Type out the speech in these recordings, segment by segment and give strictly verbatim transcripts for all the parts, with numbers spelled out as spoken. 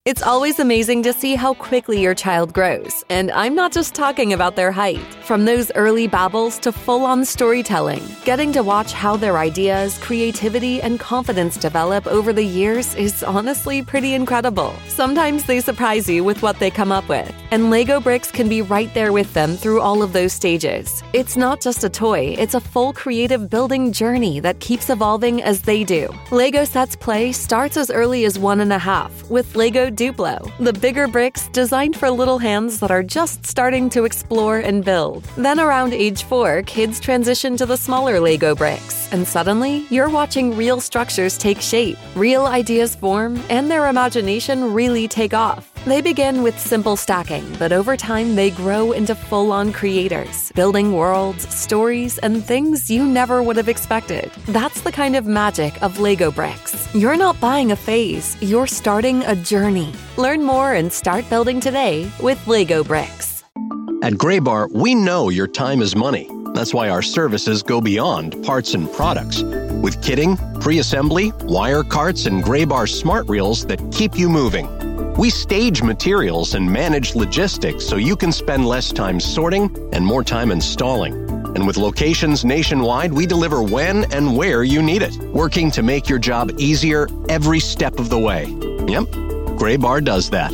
It's always amazing to see how quickly your child grows, and I'm not just talking about their height. From those early babbles to full-on storytelling, getting to watch how their ideas, creativity, and confidence develop over the years is honestly pretty incredible. Sometimes they surprise you with what they come up with, and Lego Bricks can be right there with them through all of those stages. It's not just a toy, it's a full creative building journey that keeps evolving as they do. Lego Sets Play starts as early as one and a half with Lego Duplo, the bigger bricks designed for little hands that are just starting to explore and build. Then around age four, kids transition to the smaller Lego bricks, and suddenly you're watching real structures take shape, real ideas form, and their imagination really take off. They begin with simple stacking, but over time they grow into full-on creators, building worlds, stories, and things you never would have expected. That's the kind of magic of Lego Bricks. You're not buying a phase, you're starting a journey. Learn more and start building today with Lego Bricks. At Graybar, we know your time is money. That's why our services go beyond parts and products. With kitting, pre-assembly, wire carts, and Graybar smart reels that keep you moving. We stage materials and manage logistics so you can spend less time sorting and more time installing. And with locations nationwide, we deliver when and where you need it, working to make your job easier every step of the way. Yep, Graybar does that.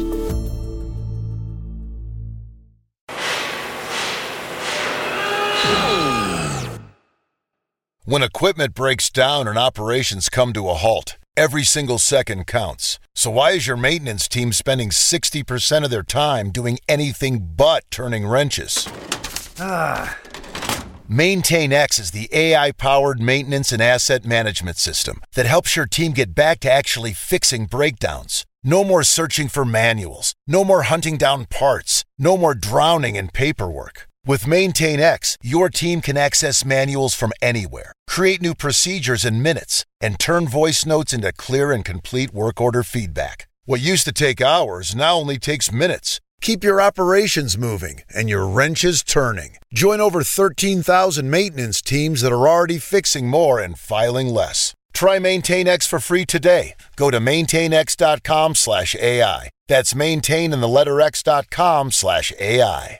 When equipment breaks down and operations come to a halt, every single second counts. So why is your maintenance team spending sixty percent of their time doing anything but turning wrenches? Ah. MaintainX is the A I-powered maintenance and asset management system that helps your team get back to actually fixing breakdowns. No more searching for manuals. No more hunting down parts. No more drowning in paperwork. With MaintainX, your team can access manuals from anywhere, create new procedures in minutes, and turn voice notes into clear and complete work order feedback. What used to take hours now only takes minutes. Keep your operations moving and your wrenches turning. Join over thirteen thousand maintenance teams that are already fixing more and filing less. Try MaintainX for free today. Go to maintainx.com slash AI. That's maintain in the letter x.com slash AI.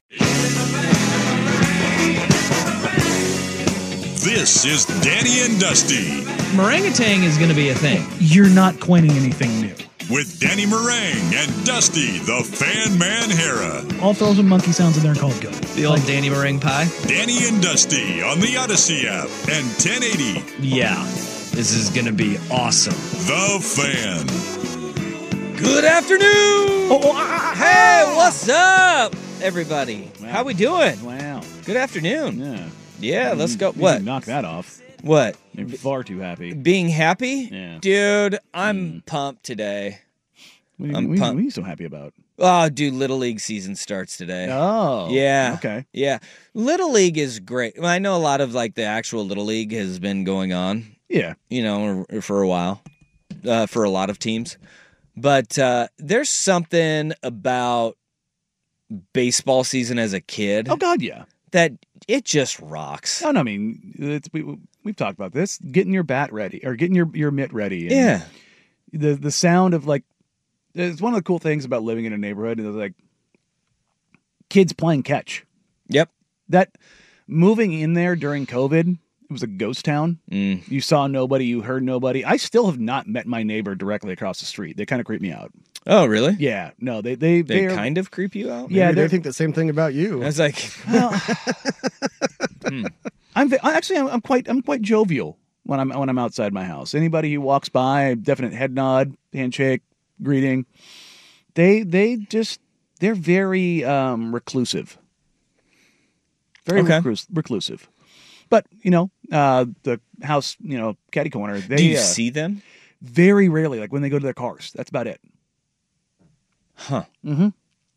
This is Danny and Dusty. Meringatang is going to be a thing. You're not coining anything new. With Danny Meringue and Dusty, the Fan Man Hera. I'll throw some monkey sounds in there and call it good. The old like, Danny Meringue pie. Danny and Dusty on the Odyssey app and ten eighty. Yeah, this is going to be awesome. The Fan. Good afternoon. Oh, oh, ah, hey, what's up, everybody? Wow. How we doing? Wow. Good afternoon. Yeah. Yeah, mm, let's go. You what? Knock that off. What? You're far too happy. Being happy? Yeah. Dude, I'm mm. pumped today. What are, you, I'm what, pumped. what are you so happy about? Oh, dude, Little League season starts today. Oh. Yeah. Okay. Yeah. Little League is great. Well, I know a lot of, like, the actual Little League has been going on. Yeah. You know, for a while. Uh, for a lot of teams. But uh, there's something about baseball season as a kid. Oh, God, yeah. That it just rocks. No, no, I mean, it's, we, we've talked about this. Getting your bat ready, or getting your, your mitt ready. And yeah. The the sound of, like, it's one of the cool things about living in a neighborhood is, like, kids playing catch. Yep. That, moving in there during COVID, it was a ghost town. Mm. You saw nobody, you heard nobody. I still have not met my neighbor directly across the street. They kind of creep me out. Oh, really? Yeah. No, they they they kind of creep you out. Yeah, Maybe they think the same thing about you. I was like, well, hmm. I'm I actually I'm, I'm quite I'm quite jovial when I'm when I'm outside my house. Anybody who walks by, definite head nod, handshake, greeting. They they just they're very um, reclusive. Very okay. reclus- reclusive. But, you know, uh, the house, you know, catty corner. They, do you uh, see them? Very rarely, like when they go to their cars. That's about it. Huh. Mm-hmm.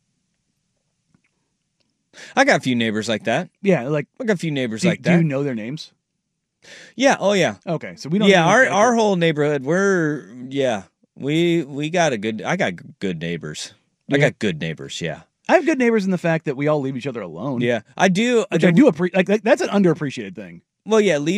I got a few neighbors like that. Yeah, like I got a few neighbors do, like that. Do you know their names? Yeah. Oh, yeah. Okay, so we don't. Yeah, our like our it. whole neighborhood. We're yeah. We we got a good. I got good neighbors. Yeah. I got good neighbors. Yeah. I have good neighbors in the fact that we all leave each other alone. Yeah, I do. Which I do appreciate. Like, like that's an underappreciated thing. Well, yeah, leave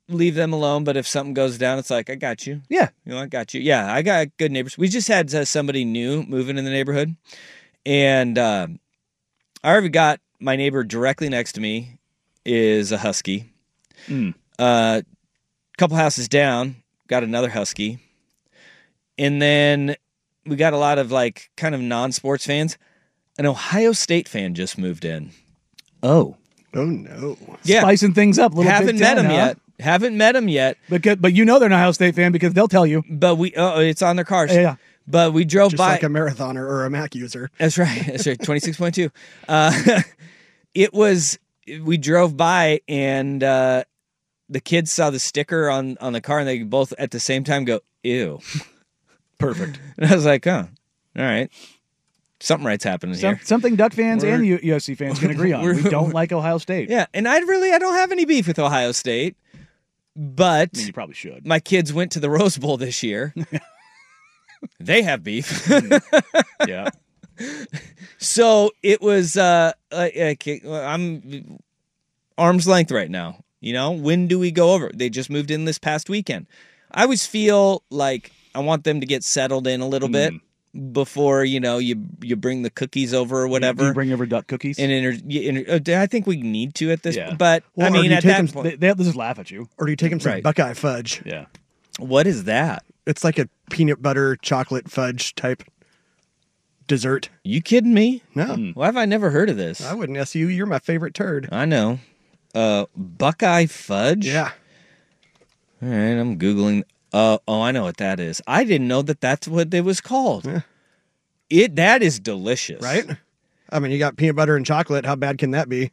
leave them alone, but if something goes down, it's like, I got you. Yeah. You know, I got you. Yeah, I got good neighbors. We just had uh, somebody new moving in the neighborhood, and uh, I already got my neighbor directly next to me is a husky. Mm. Uh, couple houses down, got another husky. And then we got a lot of like kind of non-sports fans. An Ohio State fan just moved in. Oh. Oh, no. Yeah. Spicing things up a little Haven't bit. met him yet. Haven't met him yet. But, get- but you know they're an Ohio State fan because they'll tell you. But we, oh, it's on their cars. Yeah. But we drove Just by. like a marathoner or a Mac user. That's right. That's right. twenty-six point two. Uh, it was, we drove by and uh, the kids saw the sticker on, on the car and they both at the same time go, ew. Perfect. And I was like, oh, all right. Something right's happening Some, here. something Duck fans We're- and U- UFC fans can agree on. we're- We don't like Ohio State. Yeah. And I really, I don't have any beef with Ohio State, but I mean, you probably should. my kids went to the Rose Bowl this year. They have beef. Yeah. So it was, uh, like, I'm arm's length right now. You know, when do we go over? They just moved in this past weekend. I always feel like I want them to get settled in a little bit before, you know, you you bring the cookies over or whatever. Do you bring over duck cookies? and inter- you inter- I think we need to at this Yeah. point. But, Well, I or do mean, you at take that them- point, they, they'll just laugh at you. Or do you take them some Right. Buckeye fudge? Yeah. what is that? It's like a peanut butter chocolate fudge type dessert. You kidding me? No, Why have I never heard of this? I wouldn't ask you. You're my favorite turd. I know. Uh, Buckeye fudge? Yeah. All right, I'm Googling. Uh, oh, I know what that is. I didn't know that that's what it was called. Yeah. It That is delicious. Right? I mean, you got peanut butter and chocolate. How bad can that be?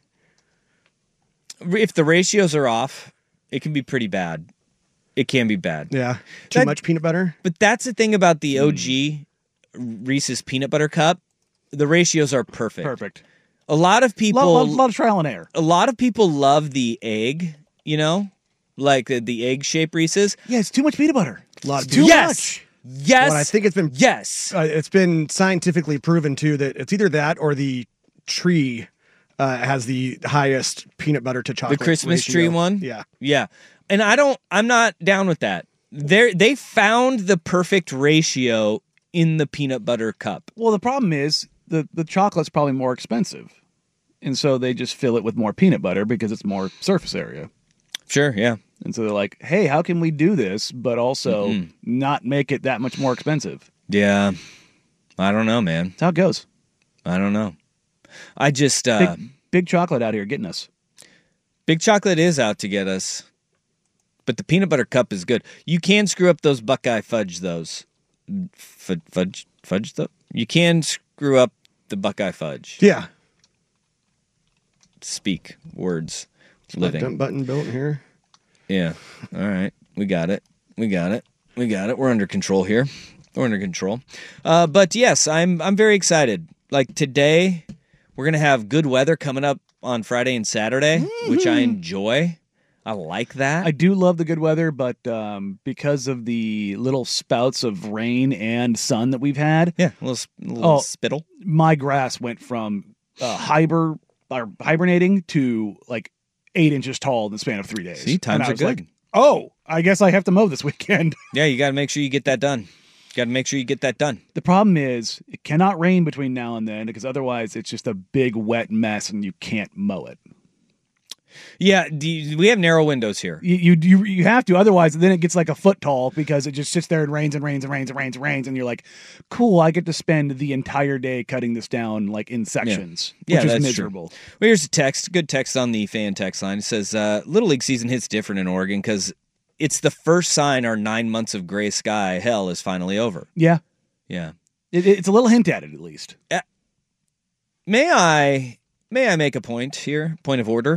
If the ratios are off, it can be pretty bad. It can be bad. Yeah. Too That- much peanut butter? But that's the thing about the O G Reese's Peanut Butter Cup. The ratios are perfect. Perfect. A lot of people... A lot, lot, lot of trial and error. a lot of people love the egg, you know? Like the, the egg-shaped Reese's. Yeah, it's too much peanut butter. A lot of Too yes! much. Yes! Well, I think it's been Yes! uh, it's been scientifically proven too that it's either that or the tree uh, has the highest peanut butter to The chocolate. Christmas ratio. tree one? Yeah. Yeah. And I don't, I'm not down with that. They they found the perfect ratio in the peanut butter cup. Well, the problem is the, the chocolate's probably more expensive. And so they just fill it with more peanut butter because it's more surface area. Sure, yeah. And so they're like, hey, how can we do this, but also Mm-hmm. not make it that much more expensive? Yeah. I don't know, man. That's how it goes. I don't know. I just, uh, Big, big chocolate out here getting us. Big Chocolate is out to get us. But the peanut butter cup is good. You can screw up those Buckeye fudge, those. Fudge, fudge, fudge, though? You can screw up the Buckeye fudge. Yeah. Speak words. My Living. dump button built here. Yeah. All right. We got it. We got it. We got it. We're under control here. We're under control. Uh, but yes, I'm I'm very excited. Like today, we're gonna have good weather coming up on Friday and Saturday, which I enjoy. I like that. I do love the good weather, but um, because of the little spouts of rain and sun that we've had, yeah, a little, s- a little Oh. spittle. my grass went from uh, hiber, or hibernating to like eight inches tall in the span of three days. See, times And I are was good. like, oh, I guess I have to mow this weekend. Yeah, you got to make sure you get that done. Got to make sure you get that done. The problem is it cannot rain between now and then because otherwise it's just a big wet mess and you can't mow it. Yeah, do you- we have narrow windows here. You, you you you have to, otherwise then it gets like a foot tall because it just sits there and rains and rains and rains and rains and rains and you're like, cool, I get to spend the entire day cutting this down like in sections, Yeah, which is that's miserable. true. Well, here's a text, good text on the fan text line. It says, uh, Little League season hits different in Oregon because it's the first sign our nine months of gray sky hell is finally over. Yeah, Yeah. it, it's a little hint at it at least. May I may I make a point here? Point of order.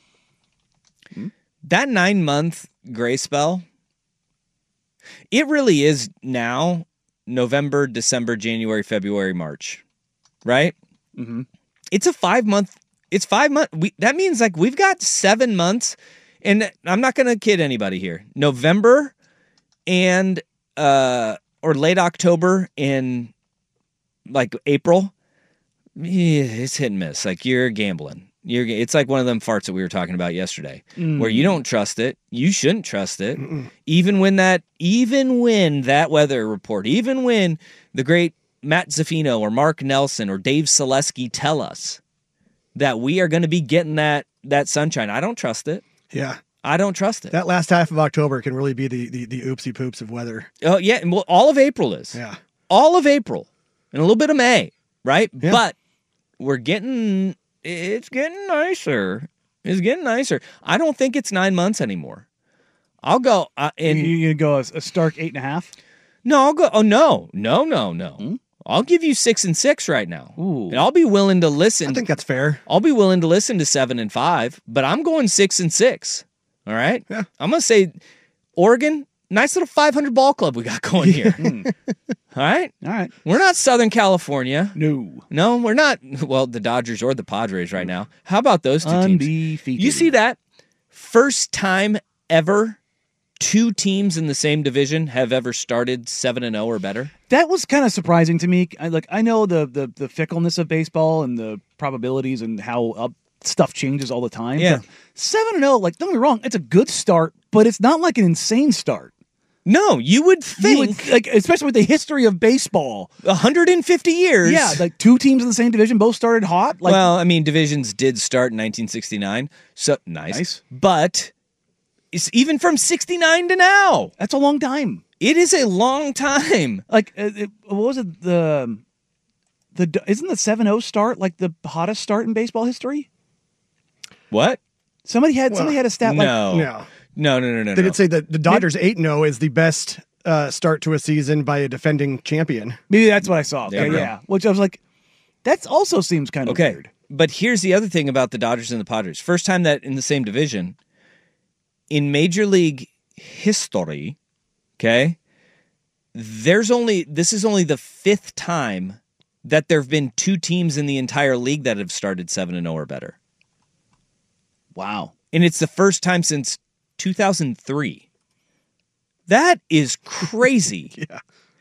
That nine month gray spell, it really is now November, December, January, February, March, right? Mm-hmm. It's a five month. It's five months. We that means like we've got seven months, and I'm not going to kid anybody here. November and uh or late October and like April. Yeah, it's hit and miss. Like you're gambling. You're, it's like one of them farts that we were talking about yesterday, mm. where you don't trust it. You shouldn't trust it. Mm-mm. Even when that, even when that weather report, even when the great Matt Zaffino or Mark Nelson or Dave Selesky tell us that we are going to be getting that that sunshine, I don't trust it. Yeah. I don't trust it. That last half of October can really be the the, the oopsie poops of weather. Oh, yeah. And well, all of April is. Yeah. All of April and a little bit of May, right? Yeah. But we're getting... It's getting nicer. It's getting nicer. I don't think it's nine months anymore. I'll go. Uh, and you, you go a, a stark eight and a half? No, I'll go. Oh, no. No, no, no. Hmm? I'll give you six and six right now. Ooh. And I'll be willing to listen. I think that's fair. I'll be willing to listen to seven and five, but I'm going six and six. All right? Yeah. I'm going to say Oregon, nice little five hundred ball club we got going here. All right? All right. We're not Southern California. No. No, we're not. Well, the Dodgers or the Padres right now. How about those two Undefeated. teams? You see that? First time ever two teams in the same division have ever started seven and oh or better. That was kind of surprising to me. I, like I know the, the the fickleness of baseball and the probabilities and how up stuff changes all the time. Yeah. seven and oh, like, don't get me wrong, it's a good start, but it's not like an insane start. No, you would think, you would, like, especially with the history of baseball, one hundred fifty years. Yeah, like two teams in the same division both started hot. Like, well, I mean, divisions did start in nineteen sixty-nine, so nice. Nice. But it's even from sixty-nine to now. That's a long time. It is a long time. Like, uh, it, what was it? The the isn't the seven oh start like the hottest start in baseball history? What? Somebody had Well, somebody had a stat no. like No. No, no, no, no. They no. did say that the Dodgers eight and oh is the best uh, start to a season by a defending champion. maybe that's what I saw. There Okay, you go. yeah. Which I was like, that also seems kind of Okay. weird. But here's the other thing about the Dodgers and the Padres. First time that in the same division in Major League history, okay, there's only this is only the fifth time that there have been two teams in the entire league that have started seven and oh or better. Wow. And it's the first time since two thousand three. That is crazy. Yeah.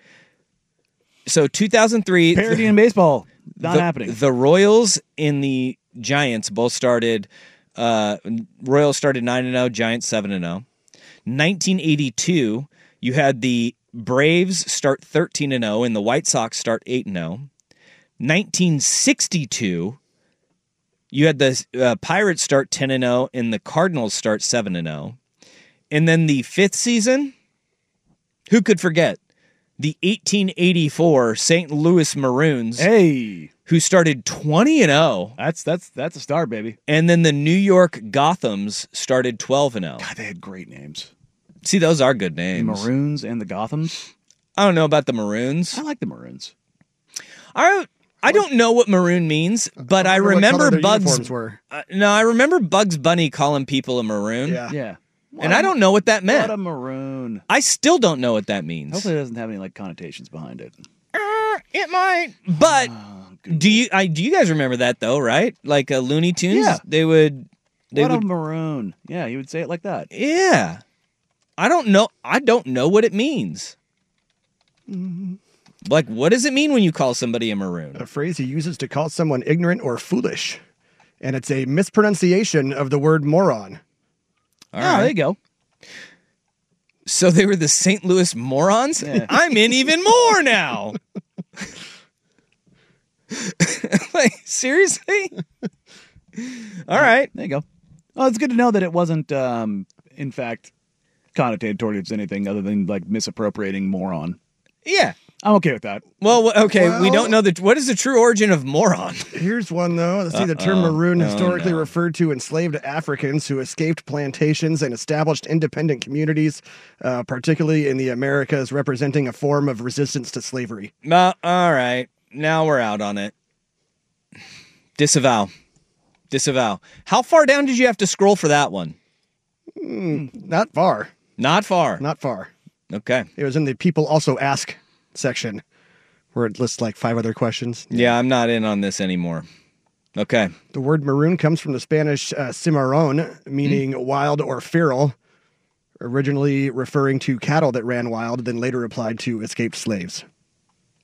So two thousand three, Parity in baseball, not the, happening. The Royals and the Giants both started. Uh, Royals started nine and zero, Giants seven and zero. nineteen eighty-two, you had the Braves start thirteen and zero, and the White Sox start eight and zero. nineteen sixty-two, you had the uh, Pirates start ten and zero, and the Cardinals start seven and zero. And then the fifth season, who could forget? The eighteen eighty-four Saint Louis Maroons, hey, who started twenty and oh, that's that's that's a star, baby. and then the New York Gothams started twelve and oh. God, they had great names. See, those are good The names. Maroons and the Gothams. I don't know about the Maroons. I like the Maroons. I I don't know what maroon means, but I, I wonder what remember color their Bugs. uniforms were. Uh, no, I remember Bugs Bunny calling people a maroon. Yeah. Yeah. and I don't know what that meant. What a maroon. I still don't know what that means. Hopefully, it doesn't have any like connotations behind it. Uh, it might, but do you? I do you guys remember that though? Right? Like uh, Looney Tunes. Yeah. They would. They what would. a maroon. Yeah, you would say it like that. Yeah. I don't know. I don't know what it means. Like, what does it mean when you call somebody a maroon? A phrase he uses to call someone ignorant or foolish. And it's a mispronunciation of the word moron. All oh, right. there you go. So they were the Saint Louis morons? Yeah. I'm in even more now. Like, seriously? All right. There you go. Oh, it's good to know that it wasn't, um, in fact, connotated towards anything other than like misappropriating moron. Yeah. I'm okay with that. Well, w- okay, we Well- don't know the what is the true origin of moron? Here's one, though. Let's see, the term Uh-oh. maroon Oh, historically no. referred to enslaved Africans who escaped plantations and established independent communities, uh, particularly in the Americas, representing a form of resistance to slavery. Uh, all right. Now we're out on it. Disavow. Disavow. How far down did you have to scroll for that one? Not far. Not far. Not far. Okay. It was in the people also ask section where it lists like five other questions. Yeah, I'm not in on this anymore. Okay. The word maroon comes from the Spanish uh, cimarron, meaning Hmm. wild or feral, originally referring to cattle that ran wild, then later applied to escaped slaves.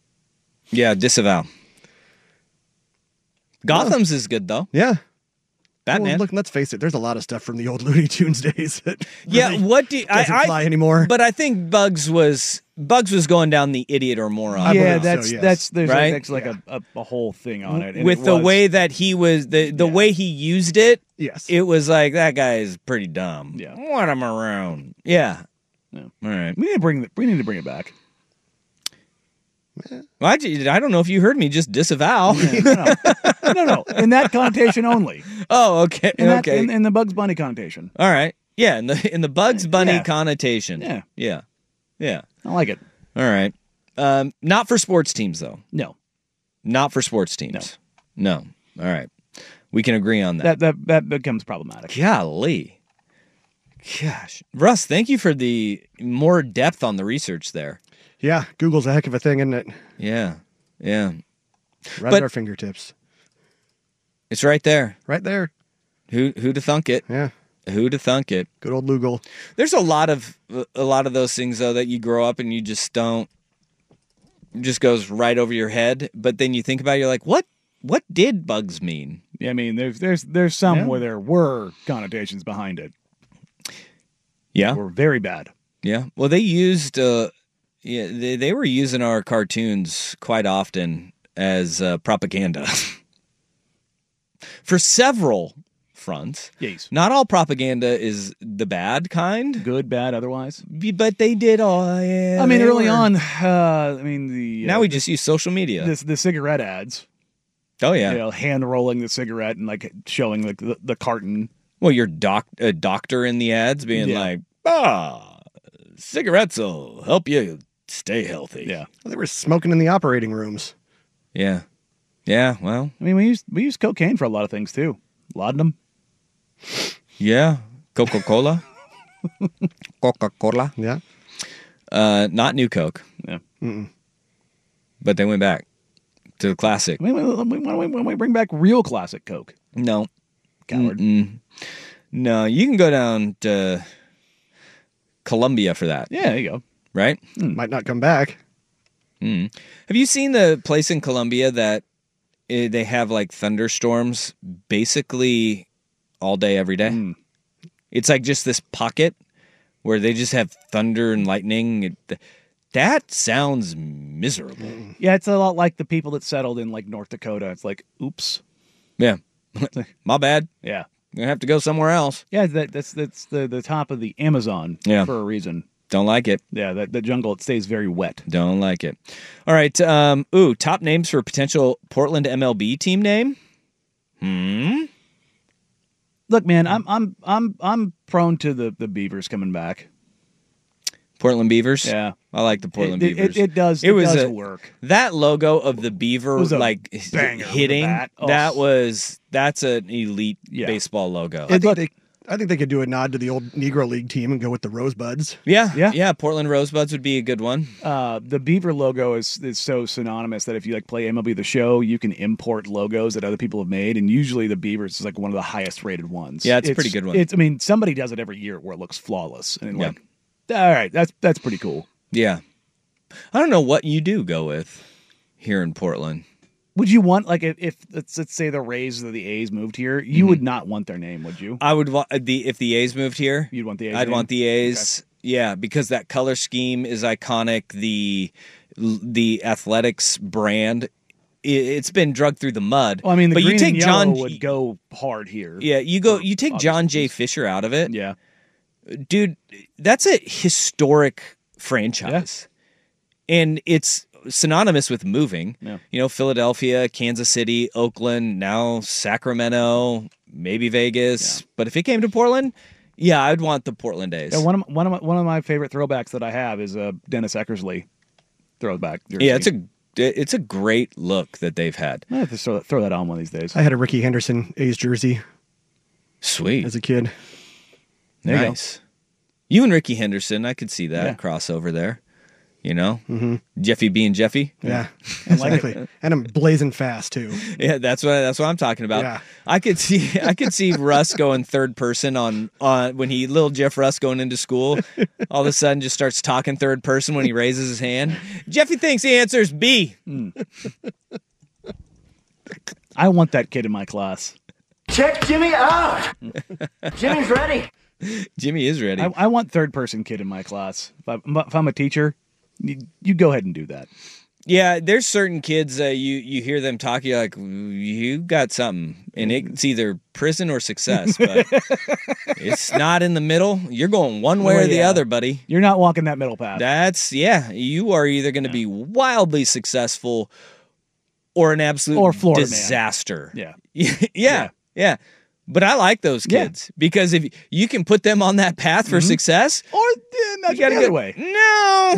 Yeah, disavow. Gotham's is good, though. Yeah. Batman. Well, look, let's face it. There's a lot of stuff from the old Looney Tunes days that yeah, really what do you, doesn't I, fly I, anymore. But I think Bugs was Bugs was going down the idiot or moron. I yeah, believe that's so, yes. that's there's Right? like, that's like a, a, a whole thing on it. And With it the was- way that he was, the the Yeah. way he used it, yes, it was like that guy is pretty dumb. Yeah. want him around. Yeah. Yeah. All right. we need to bring the, we need to bring it back. Well, I, ju- I don't know if you heard me just disavow. no, no, no, no. In that connotation only. oh, okay. In that, okay. in, in the Bugs Bunny connotation. All right. Yeah, in the in the Bugs Bunny Yeah. connotation. Yeah. Yeah. Yeah. I like it. All right. Um, not for sports teams though. No, Not for sports teams. No. No. All right. We can agree on that. that that that becomes problematic. Golly. Gosh. Russ, thank you for the more depth on the research there. yeah. Google's a heck of a thing, isn't it? Yeah. Yeah. Right But- at our fingertips, It's right there. right there. Who who to thunk it? Yeah, Who to thunk it? good old Google. There's a lot of a lot of those things though that you grow up and you just don't it just goes right over your head, but then you think about it, you're like, "What what did bugs mean?" I mean, there's there's there's some Yeah. where there were connotations behind it. Yeah. Were very bad. Yeah. Well, they used uh yeah, they, they were using our cartoons quite often as uh, propaganda. For several fronts. Yes. Not all propaganda is the bad kind, Good, bad, otherwise. but they did all. Yeah, I mean, they early were- on, uh, I mean the Now uh, we just use social media. the, the cigarette ads. oh yeah. You know, hand rolling the cigarette and like showing like the, the carton. Well, your doc a doctor in the ads being Yeah. like, ah, cigarettes will help you stay healthy. Yeah. Well, they were smoking in the operating rooms. Yeah. Yeah. Well, I mean, we used we used cocaine for a lot of things too. Laudanum. yeah. Coca Cola. Coca Cola. Yeah, Uh, not New Coke, Yeah. but they went back to the classic. I mean, why don't we, why don't we bring back real classic Coke? No. Coward. Mm-mm. No, you can go down to Colombia for that, Yeah, there you go. right? might not come back. Mm. Have you seen the place in Colombia that eh, they have like thunderstorms basically all day, every day? Mm. It's like just this pocket where they just have thunder and lightning. It, that sounds miserable. Yeah, it's a lot like the people that settled in like North Dakota. It's like, oops. Yeah. My bad. Yeah. You're going to have to go somewhere else. Yeah, that, that's that's the, the top of the Amazon Yeah. for a reason. Don't like it. Yeah, that the jungle, it stays very wet. Don't like it. All right. Um, ooh, top names for potential Portland M L B team name? Hmm. Look, man, I'm I'm I'm I'm prone to the, the Beavers coming back. Portland Beavers? Yeah. I like the Portland it, Beavers. It, it does. It It, was does a- work. That logo of the beaver, was a like banger with hitting, the bat. Oh. that was that's an elite Yeah. baseball logo. I think they, I think they could do a nod to the old Negro League team and go with the Rosebuds. yeah, Yeah. yeah. Portland Rosebuds would be a good one. Uh, the Beaver logo is is so synonymous that if you like play M L B The Show, you can import logos that other people have made, and usually the Beavers is like one of the highest rated ones. Yeah, it's a pretty good one. It's I mean somebody does it every year where it looks flawless, and Yeah. like, all right, that's that's pretty cool. Yeah, I don't know what you do go with here in Portland. Would you want like if, if let's, let's say the Rays or the A's moved here, you Mm-hmm. would not want their name, would you? I would want the if the A's moved here. You'd want the A's I'd name? want the A's. Yeah, because that color scheme is iconic. The the athletics brand, it, it's been drugged through the mud. Well, I mean, the but green you take and John yellow would go hard here. Yeah, you go. You take obvious John J. reasons. Fisher out of it. Yeah. Dude, that's a historic franchise. And it's synonymous with moving. Yeah. You know, Philadelphia, Kansas City, Oakland, now Sacramento, maybe Vegas. But if it came to Portland, yeah, I'd want the Portland A's. Yeah, one of my, one of my, one of my favorite throwbacks that I have is a Dennis Eckersley throwback. Jersey. yeah, it's a it's a great look that they've had. I have to throw that, throw that on one of these days. I had a Ricky Henderson A's jersey Sweet. as a kid. There you go. nice. You and Ricky Henderson, I could see that Yeah. crossover there. You know? Mm-hmm. Jeffy being Jeffy. Yeah, exactly. And I'm blazing fast too. Yeah, that's what that's what I'm talking about. Yeah. I could see I could see Russ going third person on on when he little Jeff Russ going into school. All of a sudden, just starts talking third person when he raises his hand. Jeffy thinks the answer is B. I want that kid in my class. Check Jimmy out. Jimmy's ready. Jimmy is ready. I, I want third-person kid in my class. If, I, if I'm a teacher, you, you go ahead and do that. Yeah, there's certain kids, uh, you, you hear them talk, you're like, you got something. And it's either prison or success, but it's not in the middle. You're going one way Oh, or the yeah. other, buddy. You're not walking that middle path. That's, yeah, you are either going to be wildly successful or an absolute Or Florida man. disaster. Yeah. yeah, yeah, yeah. But I like those kids because if you can put them on that path for success, Or uh, not you gotta the other go, way. No,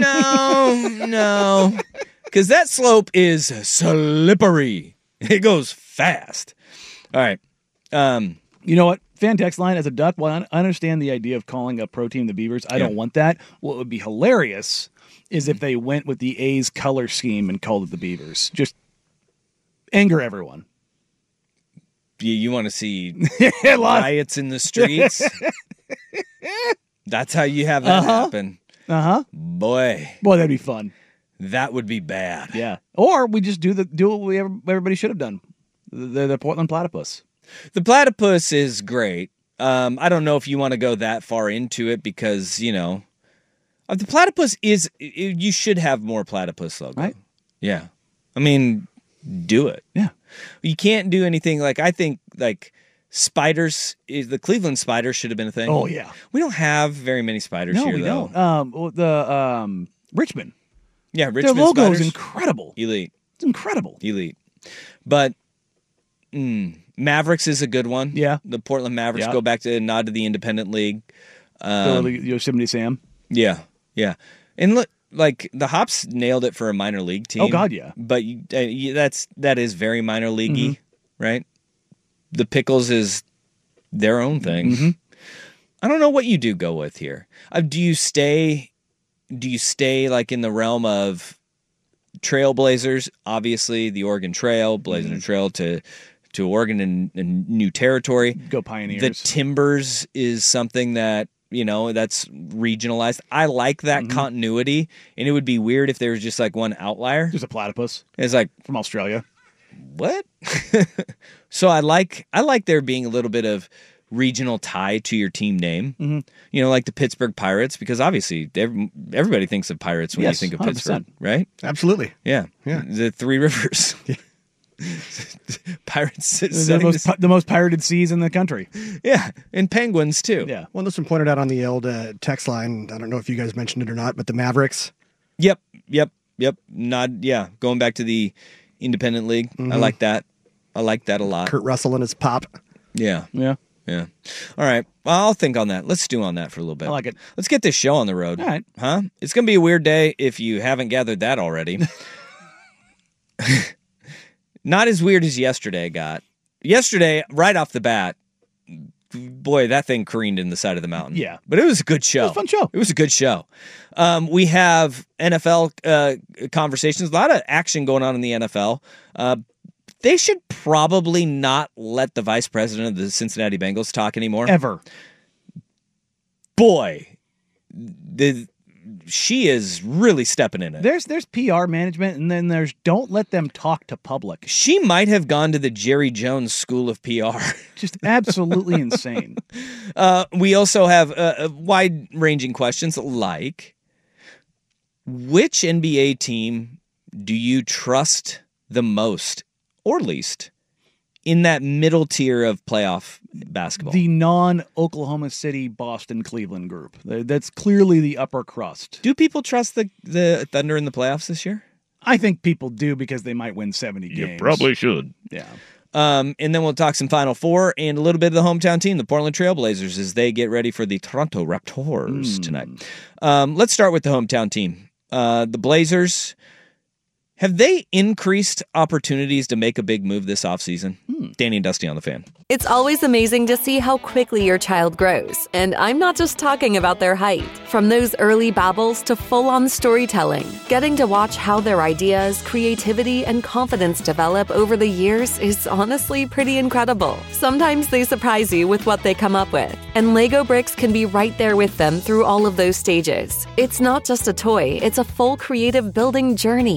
no, no. Because that slope is slippery. It goes fast. All right. Um, You know what? Fan text line, as a duck, while I understand the idea of calling up Pro Team the Beavers, I Yeah. don't want that. What would be hilarious is if they went with the A's color scheme and called it the Beavers. Just anger everyone. you, you want to see A lot. riots in the streets? That's how you have that Uh-huh. happen. Uh-huh. Boy, Boy, that'd be fun. that would be bad. Yeah. Or we just do the do what we ever, everybody should have done. The, the Portland Platypus. The platypus is great. Um, I don't know if you want to go that far into it because, you know, uh, the platypus is, i- you should have more platypus logo. Right. Yeah. I mean, do it. Yeah. You can't do anything like, I think, like, spiders, is the Cleveland spider should have been a thing. Oh, yeah. We don't have very many spiders No, here, we though. don't. Um, well, the um, Richmond. Yeah, Their Richmond logo spiders. is incredible. Elite. It's incredible. Elite. But mm, Mavericks is a good one. Yeah. The Portland Mavericks Yeah. go back to a nod to the independent league. The Um, Yosemite Sam. yeah, yeah. And look, like the Hops nailed it for a minor league team. Oh, God, yeah. But you, uh, you, that's that is very minor leaguey, Mm-hmm. right? The Pickles is their own thing. Mm-hmm. I don't know what you do go with here. Uh, do you stay? Do you stay like in the realm of Trailblazers? Obviously, the Oregon Trail, blazing Mm-hmm. a trail to to Oregon and, and new territory. Go Pioneers. The Timbers is something that, you know, that's regionalized. I like that Mm-hmm. continuity, and it would be weird if there was just like one outlier. There's a platypus It's like, from Australia. what? So I like I like there being a little bit of regional tie to your team name. Mm-hmm. You know, like the Pittsburgh Pirates, because obviously every, everybody thinks of Pirates when Yes, you think of one hundred percent. Pittsburgh, right? Absolutely. Yeah, Yeah. The Three Rivers. Pirates. The setting most, this- pi- the most pirated seas in the country. yeah, and Penguins too. Yeah. Well, this one pointed out on the old uh, text line. I don't know if you guys mentioned it or not, but the Mavericks. Yep, yep, yep. Not yeah. Going back to the independent league, Mm-hmm. I like that. I like that a lot. Kurt Russell and his pop. Yeah, Yeah. yeah. All right. Well, I'll think on that. Let's stew on that for a little bit. I like it. Let's get this show on the road. All right. Huh? It's gonna be a weird day if you haven't gathered that already. Not as weird as yesterday got. Yesterday, right off the bat, boy, that thing careened in the side of the mountain. Yeah. But it was a good show. It was a fun show. It was a good show. Um, we have N F L uh, conversations, a lot of action going on in the N F L. Uh, they should probably not let the vice president of the Cincinnati Bengals talk anymore. Ever. Boy, the she is really stepping in it. There's there's P R management, and then there's don't let them talk to public. She might have gone to the Jerry Jones School of P R. Just absolutely insane. Uh, we also have uh, wide-ranging questions like, which N B A team do you trust the most or least in that middle tier of playoff basketball? The non-Oklahoma City, Boston, Cleveland group. That's clearly the upper crust. Do people trust the, the Thunder in the playoffs this year? I think people do because they might win seventy games. should. Yeah. Um, and then we'll talk some Final Four and a little bit of the hometown team, the Portland Trailblazers, as they get ready for the Toronto Raptors Mm. tonight. Um, let's start with the hometown team. Uh, the Blazers, have they increased opportunities to make a big move this offseason? Hmm. Danny and Dusty on the Fan. It's always amazing to see how quickly your child grows. And I'm not just talking about their height. From those early babbles to full-on storytelling, getting to watch how their ideas, creativity, and confidence develop over the years is honestly pretty incredible. Sometimes they surprise you with what they come up with. And Lego Bricks can be right there with them through all of those stages. It's not just a toy, it's a full creative building journey that keeps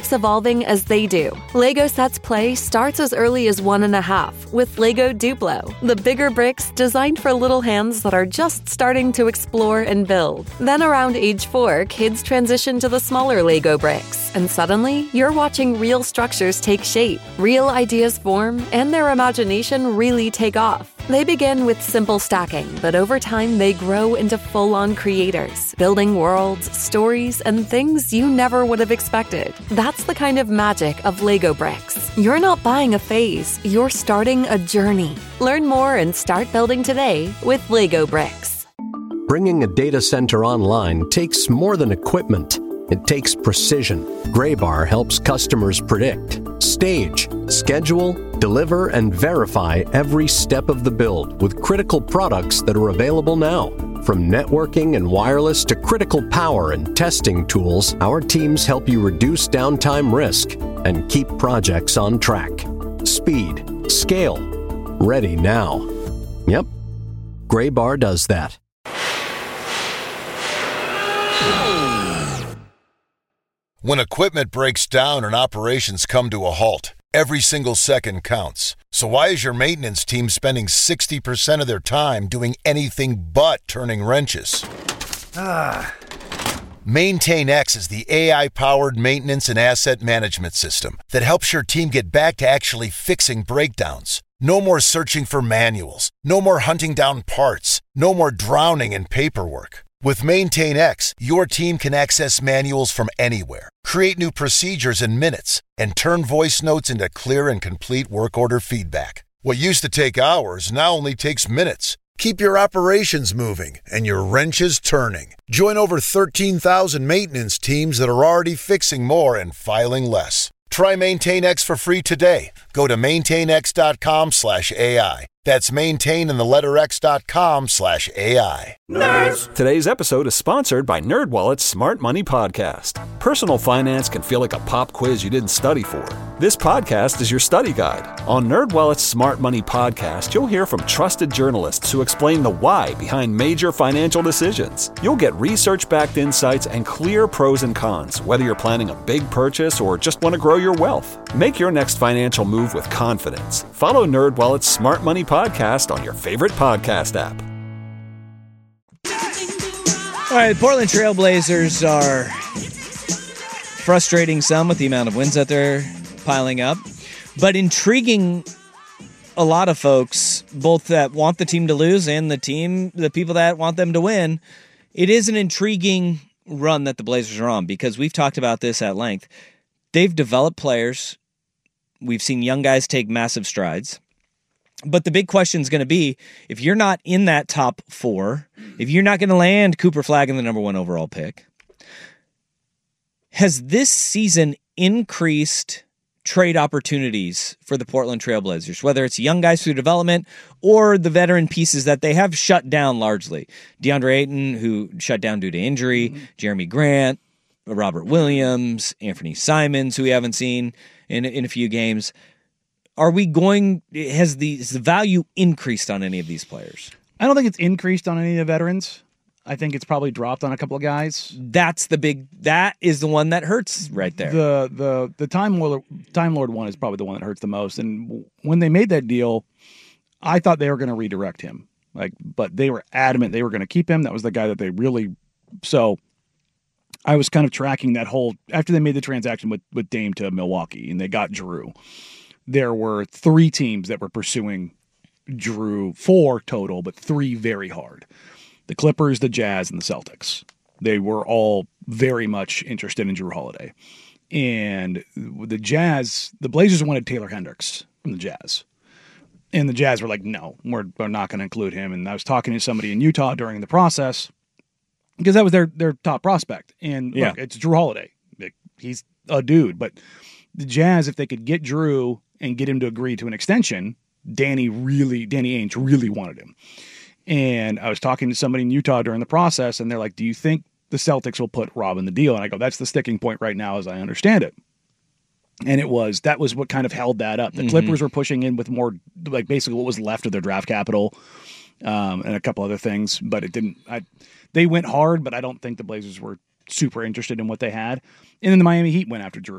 keeps evolving as they do. Lego Sets Play starts as early as one and a half with Lego Duplo, the bigger bricks designed for little hands that are just starting to explore and build. Then around age four, kids transition to the smaller Lego bricks, and suddenly you're watching real structures take shape, real ideas form, and their imagination really take off. They begin with simple stacking, but over time they grow into full-on creators, building worlds, stories, and things you never would have expected. That's the kind of magic of Lego bricks. You're not buying a phase, you're starting a journey. Learn more and start building today with Lego bricks. Bringing a data center online takes more than equipment. It takes precision. Graybar helps customers predict, stage, schedule, deliver, and verify every step of the build with critical products that are available now. From networking and wireless to critical power and testing tools, our teams help you reduce downtime risk and keep projects on track. Speed, scale, ready now. Yep, Graybar does that. When equipment breaks down and operations come to a halt, every single second counts. So why is your maintenance team spending sixty percent of their time doing anything but turning wrenches? Ah. MaintainX is the A I-powered maintenance and asset management system that helps your team get back to actually fixing breakdowns. No more searching for manuals. No more hunting down parts. No more drowning in paperwork. With MaintainX, your team can access manuals from anywhere, create new procedures in minutes, and turn voice notes into clear and complete work order feedback. What used to take hours now only takes minutes. Keep your operations moving and your wrenches turning. Join over thirteen thousand maintenance teams that are already fixing more and filing less. Try MaintainX for free today. Go to maintainx.com slash AI. That's maintain in the letter x.com slash AI. Nerds! Today's episode is sponsored by NerdWallet's Smart Money Podcast. Personal finance can feel like a pop quiz you didn't study for. This podcast is your study guide. On NerdWallet's Smart Money Podcast, you'll hear from trusted journalists who explain the why behind major financial decisions. You'll get research-backed insights and clear pros and cons, whether you're planning a big purchase or just want to grow your wealth. Make your next financial move with confidence. Follow NerdWallet's Smart Money Podcast on your favorite podcast app. All right, the Portland Trailblazers are frustrating some with the amount of wins that they're piling up, but intriguing a lot of folks, both that want the team to lose and the team, the people that want them to win. It is an intriguing run that the Blazers are on because we've talked about this at length. They've developed players. We've seen young guys take massive strides. But the big question is going to be, if you're not in that top four, if you're not going to land Cooper Flagg in the number one overall pick, has this season increased trade opportunities for the Portland Trailblazers, whether it's young guys through development or the veteran pieces that they have shut down largely? DeAndre Ayton, who shut down due to injury, mm-hmm. Jeremy Grant, Robert Williams, Anthony Simons, who we haven't seen in, in a few games. Are we going, has the, has the value increased on any of these players? I don't think it's increased on any of the veterans. I think it's probably dropped on a couple of guys. That's the big, that is the one that hurts right there. The the the Time Lord, Time Lord one is probably the one that hurts the most. And when they made that deal, I thought they were going to redirect him. Like, but they were adamant they were going to keep him. That was the guy that they really, so I was kind of tracking that whole, after they made the transaction with, with Dame to Milwaukee and they got Drew. There were three teams that were pursuing Drew, four total, but three very hard. The Clippers, the Jazz, and the Celtics. They were all very much interested in Drew Holiday. And the Jazz, the Blazers wanted Taylor Hendricks from the Jazz. And the Jazz were like, no, we're, we're not going to include him. And I was talking to somebody in Utah during the process because that was their, their top prospect. And yeah. Look, it's Drew Holiday. He's a dude. But the Jazz, if they could get Drew and get him to agree to an extension, Danny really, Danny Ainge really wanted him. And I was talking to somebody in Utah during the process, and they're like, do you think the Celtics will put Rob in the deal? And I go, that's the sticking point right now as I understand it. And it was, that was what kind of held that up. The mm-hmm. Clippers were pushing in with more, like basically what was left of their draft capital um, and a couple other things, but it didn't, I, they went hard, but I don't think the Blazers were super interested in what they had. And then the Miami Heat went after Drew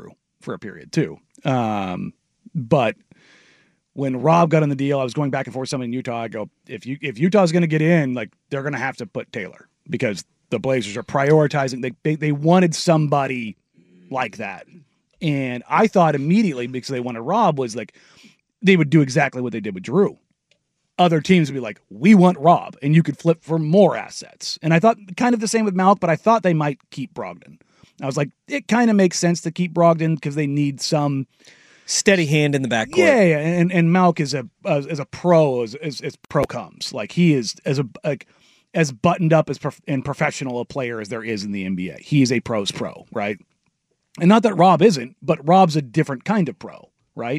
for a period too. Um, but when Rob got on the deal, I was going back and forth with someone in Utah. I go, if you if Utah's going to get in, like they're going to have to put Taylor because the Blazers are prioritizing. They, they they wanted somebody like that, and I thought immediately because they wanted Rob was like they would do exactly what they did with Drew. Other teams would be like, we want Rob, and you could flip for more assets. And I thought kind of the same with Malk, but I thought they might keep Brogdon. I was like, it kind of makes sense to keep Brogdon because they need some steady hand in the backcourt. Yeah, yeah, and and Malk is a as, as a pro as, as as pro comes. Like he is as a like as buttoned up as prof- and professional a player as there is in the N B A. He is a pro's pro, right? And not that Rob isn't, but Rob's a different kind of pro, right?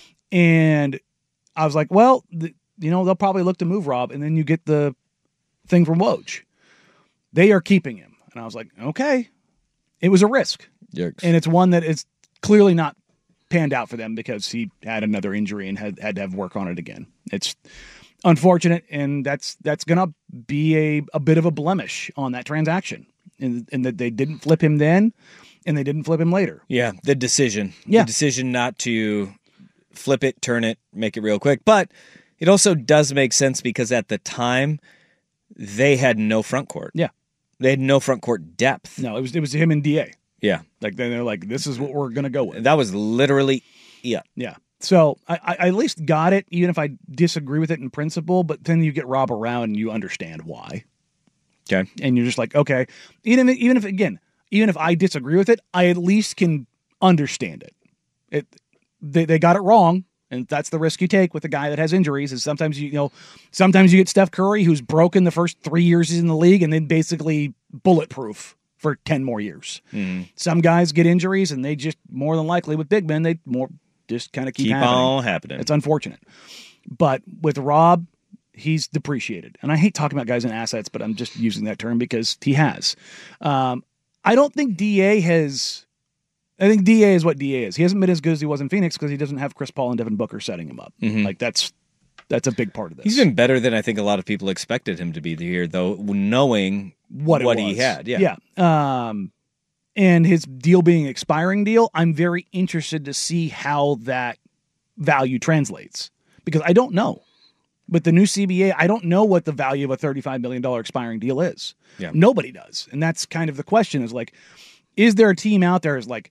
And I was like, well, the, you know, they'll probably look to move Rob, and then you get the thing from Woj. They are keeping him. And I was like, okay. It was a risk. Yikes. And it's one that is clearly not panned out for them because he had another injury and had, had to have work on it again. It's unfortunate, and that's that's going to be a, a bit of a blemish on that transaction, in, in that they didn't flip him then, and they didn't flip him later. Yeah, the decision. Yeah. The decision not to flip it, turn it, make it real quick. But it also does make sense because at the time, they had no front court. Yeah. They had no front court depth. No, it was it was him and D A. Yeah. Like they're like, this is what we're going to go with. That was literally, yeah. Yeah. So I, I at least got it, even if I disagree with it in principle, but then you get Rob around and you understand why. Okay. And you're just like, okay, even if, even if, again, even if I disagree with it, I at least can understand it. It they, they got it wrong. And that's the risk you take with a guy that has injuries is sometimes you, you know, sometimes you get Steph Curry who's broken the first three years he's in the league and then basically bulletproof for ten more years. Mm. Some guys get injuries and they just more than likely with big men, they more just kind of keep, keep happening. on happening. It's unfortunate. But with Rob, he's depreciated. And I hate talking about guys in assets, but I'm just using that term because he has. Um, I don't think D A has... I think D A is what D A is. He hasn't been as good as he was in Phoenix because he doesn't have Chris Paul and Devin Booker setting him up. Mm-hmm. Like that's that's a big part of this. He's been better than I think a lot of people expected him to be here, though, knowing what, what it he was. had. Yeah. Yeah. Um, and his deal being an expiring deal, I'm very interested to see how that value translates because I don't know. With the new C B A, I don't know what the value of a thirty-five million dollars expiring deal is. Yeah. Nobody does. And that's kind of the question is like, is there a team out there is like,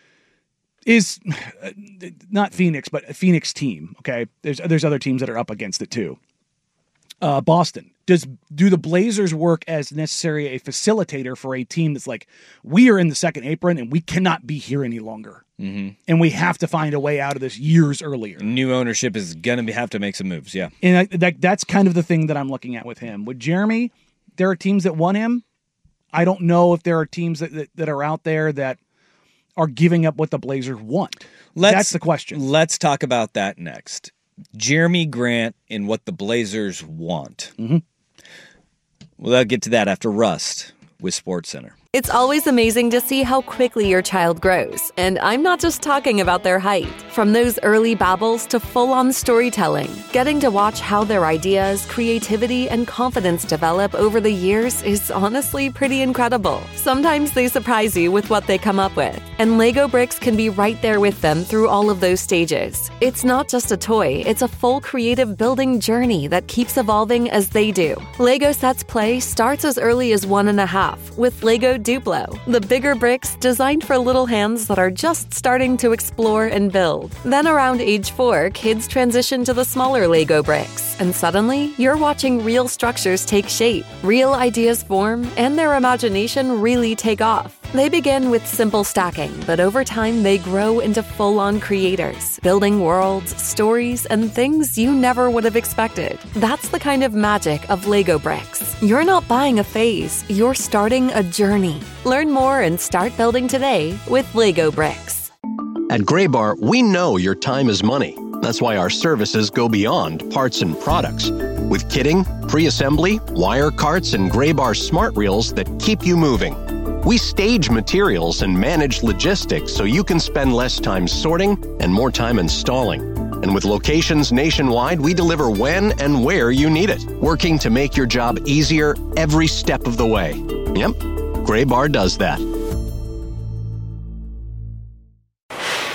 is uh, not Phoenix, but a Phoenix team. Okay. There's, there's other teams that are up against it too. Uh, Boston does, do the Blazers work as necessary a facilitator for a team that's like, we are in the second apron and we cannot be here any longer. Mm-hmm. And we have to find a way out of this years earlier. New ownership is going to have to make some moves. Yeah. And I, that, that's kind of the thing that I'm looking at with him. With Jeremy, there are teams that want him. I don't know if there are teams that, that, that are out there that are giving up what the Blazers want. Let's, That's the question. Let's talk about that next. Jeremy Grant and what the Blazers want. Mm-hmm. Well, I'll get to that after Rust with SportsCenter. It's always amazing to see how quickly your child grows. And I'm not just talking about their height. From those early babbles to full-on storytelling, getting to watch how their ideas, creativity, and confidence develop over the years is honestly pretty incredible. Sometimes they surprise you with what they come up with. And Lego Bricks can be right there with them through all of those stages. It's not just a toy, it's a full creative building journey that keeps evolving as they do. Lego Sets Play starts as early as one and a half with Lego Duplo, the bigger bricks designed for little hands that are just starting to explore and build. Then around age four, kids transition to the smaller Lego bricks, and suddenly you're watching real structures take shape, real ideas form, and their imagination really take off. They begin with simple stacking, but over time they grow into full-on creators, building worlds, stories, and things you never would have expected. That's the kind of magic of Lego Bricks. You're not buying a phase, you're starting a journey. Learn more and start building today with Lego Bricks. At Graybar, we know your time is money. That's why our services go beyond parts and products. With kitting, pre-assembly, wire carts, and Graybar smart reels that keep you moving. We stage materials and manage logistics so you can spend less time sorting and more time installing. And with locations nationwide, we deliver when and where you need it, working to make your job easier every step of the way. Yep, Graybar does that.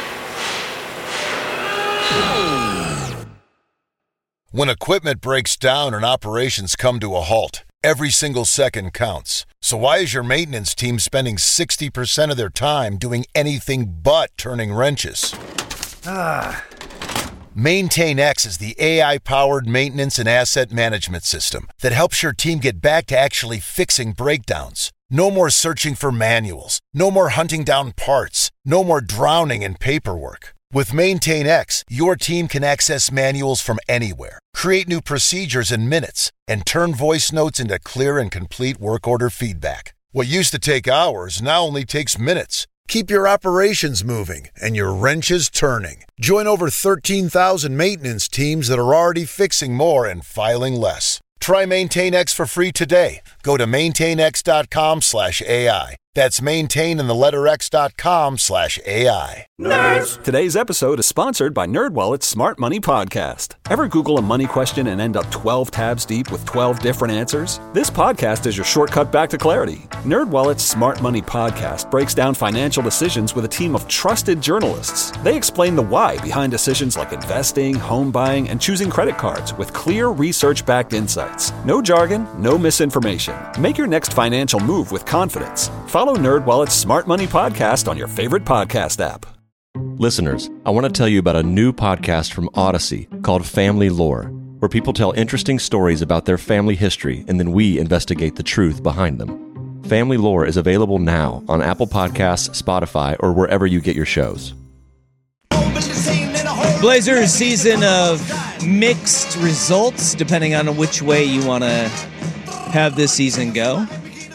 When equipment breaks down and operations come to a halt, every single second counts. So why is your maintenance team spending sixty percent of their time doing anything but turning wrenches? Ah. MaintainX is the A I-powered maintenance and asset management system that helps your team get back to actually fixing breakdowns. No more searching for manuals. No more hunting down parts. No more drowning in paperwork. With MaintainX, your team can access manuals from anywhere, create new procedures in minutes, and turn voice notes into clear and complete work order feedback. What used to take hours now only takes minutes. Keep your operations moving and your wrenches turning. Join over thirteen thousand maintenance teams that are already fixing more and filing less. Try MaintainX for free today. Go to maintainx.com slash AI. That's maintain in the letter x.com slash AI. Nerds! Today's episode is sponsored by NerdWallet's Smart Money Podcast. Ever Google a money question and end up twelve tabs deep with twelve different answers? This podcast is your shortcut back to clarity. NerdWallet's Smart Money Podcast breaks down financial decisions with a team of trusted journalists. They explain the why behind decisions like investing, home buying, and choosing credit cards with clear research-backed insights. No jargon, no misinformation. Make your next financial move with confidence. Follow NerdWallet's Smart Money Podcast on your favorite podcast app. Listeners, I want to tell you about a new podcast from Odyssey called Family Lore, where people tell interesting stories about their family history and then we investigate the truth behind them. Family Lore is available now on Apple Podcasts, Spotify, or wherever you get your shows. Blazers season of mixed results, depending on which way you want to have this season go.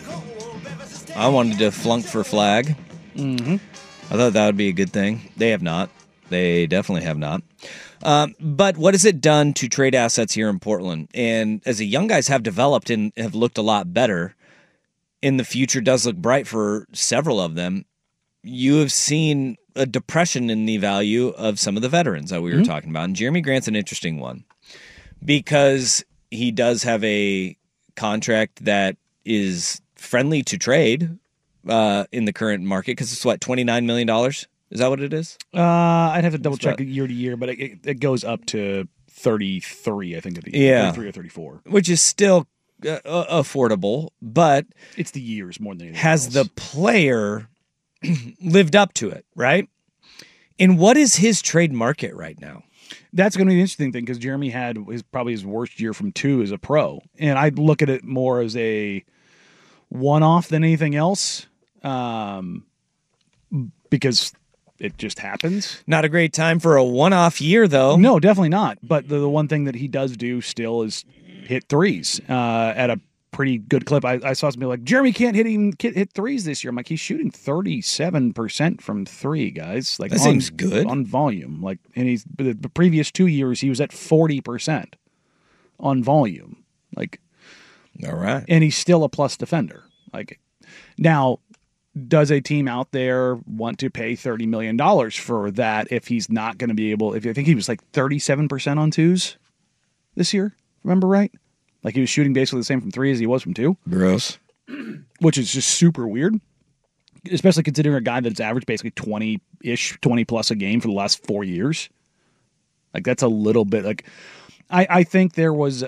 I wanted to flunk for flag. Mm-hmm. I thought that would be a good thing. They have not. They definitely have not. Um, but what has it done to trade assets here in Portland? And as the young guys have developed and have looked a lot better, and the future does look bright for several of them, you have seen a depression in the value of some of the veterans that we were mm-hmm. talking about. And Jeremy Grant's an interesting one because he does have a contract that is friendly to trade uh, in the current market because it's what, twenty-nine million dollars? Is that what it is? Uh, I'd have to double check year to year, but it, it goes up to thirty-three, I think, at the year. Yeah. thirty-three or thirty-four. Which is still uh, affordable, but it's the years more than anything has else. The player lived up to it, right? And what is his trade market right now? That's going to be the interesting thing because Jeremy had his probably his worst year from two as a pro, and I'd look at it more as a one-off than anything else, um, because it just happens. Not a great time for a one-off year, though. No, definitely not. But the, the one thing that he does do still is hit threes uh, at a pretty good clip. I, I saw somebody like, Jeremy can't hit even hit threes this year. I'm like, he's shooting thirty-seven percent from three, guys. Like that on, seems good on volume. Like, and he's the, the previous two years he was at forty percent on volume. Like, all right, and he's still a plus defender. Like, now, does a team out there want to pay thirty million dollars for that if he's not going to be able? If I think he was like thirty-seven percent on twos this year, remember right? Like he was shooting basically the same from three as he was from two. Gross. Which is just super weird, especially considering a guy that's averaged basically twenty-ish, twenty plus a game for the last four years. Like that's a little bit like, I, I think there was,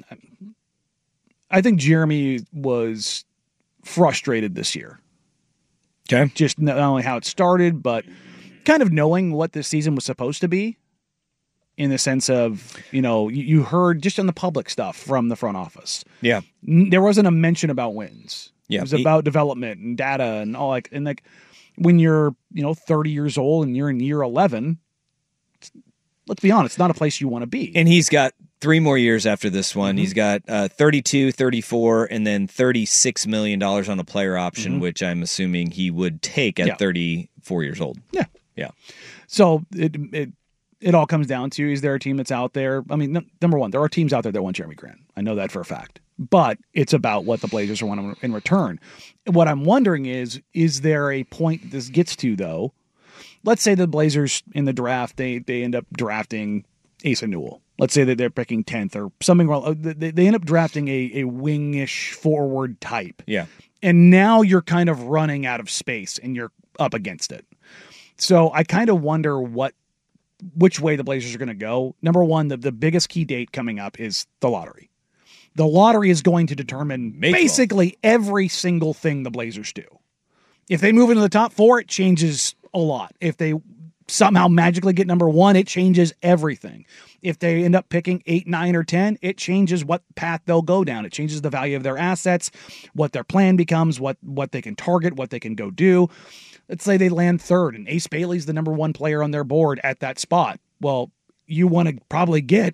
I think Jeremy was frustrated this year. Okay. Just not only how it started, but kind of knowing what this season was supposed to be. In the sense of, you know, you, you heard just on the public stuff from the front office. Yeah. N- there wasn't a mention about wins. Yeah. It was about development and data and all like, and like when you're, you know, thirty years old and you're in year eleven, let's be honest, it's not a place you want to be. And he's got three more years after this one. Mm-hmm. He's got uh, thirty-two, thirty-four, and then thirty-six million dollars on a player option, mm-hmm. which I'm assuming he would take at yeah. thirty-four years old. Yeah. Yeah. So it, it, It all comes down to, is there a team that's out there? I mean, n- number one, there are teams out there that want Jeremy Grant. I know that for a fact. But it's about what the Blazers want in return. What I'm wondering is, is there a point this gets to, though? Let's say the Blazers in the draft, they they end up drafting Asa Newell. Let's say that they're picking tenth or something wrong. They, they end up drafting a, a wing-ish forward type. Yeah. And now you're kind of running out of space and you're up against it. So I kind of wonder what which way the Blazers are going to go. Number one, the, the biggest key date coming up is the lottery. The lottery is going to determine May basically every single thing the Blazers do. If they move into the top four, it changes a lot. If they somehow magically get number one, it changes everything. If they end up picking eight, nine, or ten, it changes what path they'll go down. It changes the value of their assets, what their plan becomes, what, what they can target, what they can go do. Let's say they land third and Ace Bailey's the number one player on their board at that spot. Well, you want to probably get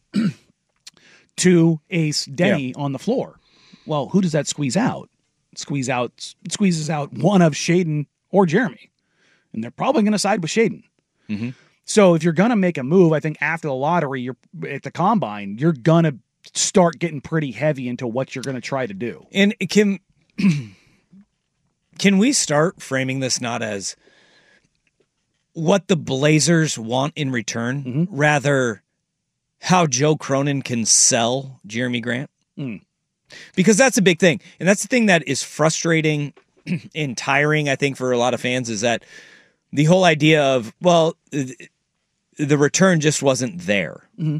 to Ace Denny yeah. on the floor. Well, who does that squeeze out? Squeeze out, squeezes out one of Shaedon or Jeremy. And they're probably going to side with Shaedon. Mm-hmm. So if you're going to make a move, I think after the lottery, you're at the combine, you're going to start getting pretty heavy into what you're going to try to do. And can, can we start framing this not as what the Blazers want in return, mm-hmm. rather how Joe Cronin can sell Jeremy Grant? Mm. Because that's a big thing. And that's the thing that is frustrating and tiring, I think, for a lot of fans, is that the whole idea of, well, the return just wasn't there. Mm-hmm.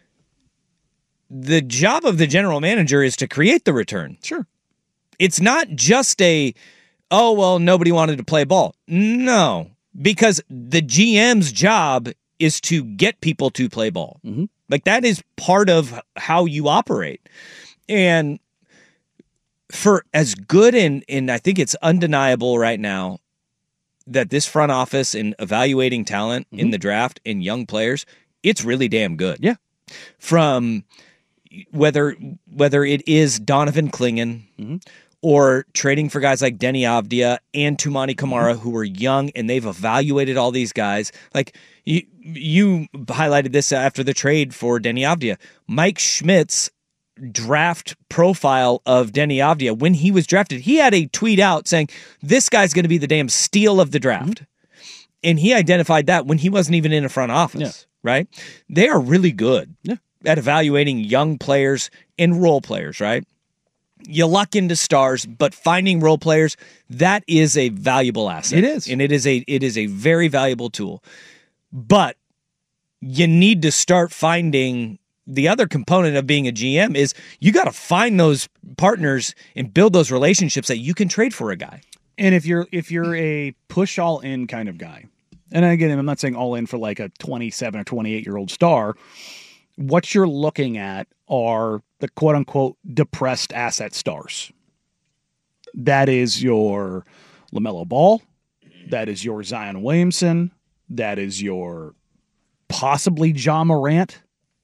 The job of the general manager is to create the return. Sure. It's not just a, oh, well, nobody wanted to play ball. No, because the G M's job is to get people to play ball. Mm-hmm. Like, that is part of how you operate. And for as good, and, and I think it's undeniable right now that this front office in evaluating talent mm-hmm. in the draft and young players, it's really damn good. Yeah. From whether whether it is Donovan Clingan mm-hmm. or trading for guys like Denny Avdia and Tumani Kamara, mm-hmm. who are young and they've evaluated all these guys. Like, you, you highlighted this after the trade for Denny Avdia. Mike Schmidt's draft profile of Denny Avdia, when he was drafted, he had a tweet out saying, this guy's going to be the damn steal of the draft. Mm-hmm. And he identified that when he wasn't even in a front office, yeah. right? They are really good yeah. at evaluating young players and role players, right? You luck into stars, but finding role players, that is a valuable asset. It is. And it is a it is a very valuable tool. But you need to start finding the other component of being a G M is you got to find those partners and build those relationships that you can trade for a guy. And if you're if you're a push all in kind of guy, and again, I'm not saying all in for like a twenty-seven or twenty-eight year old star, what you're looking at are the quote unquote depressed asset stars. That is your LaMelo Ball. That is your Zion Williamson. That is your possibly Ja Morant.